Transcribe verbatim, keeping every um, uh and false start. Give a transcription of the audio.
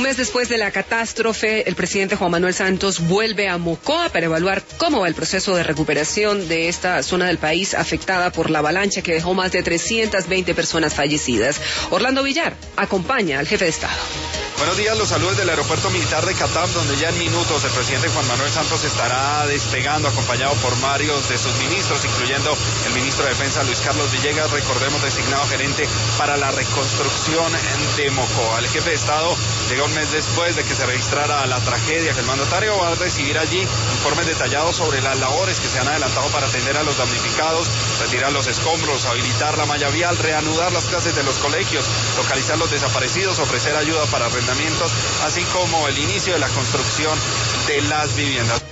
vez después de la catástrofe, el presidente Juan Manuel Santos vuelve a Mocoa para evaluar cómo va el proceso de recuperación de esta zona del país afectada por la avalancha que dejó más de trescientas veinte personas fallecidas. Orlando Villar acompaña al jefe de Estado. Buenos días, los saludos del aeropuerto militar de Catam, donde ya en minutos el presidente Juan Manuel Santos estará despegando, acompañado por varios de sus ministros, incluyendo el ministro de Defensa Luis Carlos Villegas, recordemos, designado gerente para la reconstrucción de Mocoa. El jefe de Estado llega un mes después de que se registrara la tragedia, que el mandatario va a recibir allí informes detallados sobre las labores que se han adelantado para atender a los damnificados, retirar los escombros, habilitar la malla vial, reanudar las clases de los colegios, localizar los desaparecidos, ofrecer ayuda para arrendamientos, así como el inicio de la construcción de las viviendas.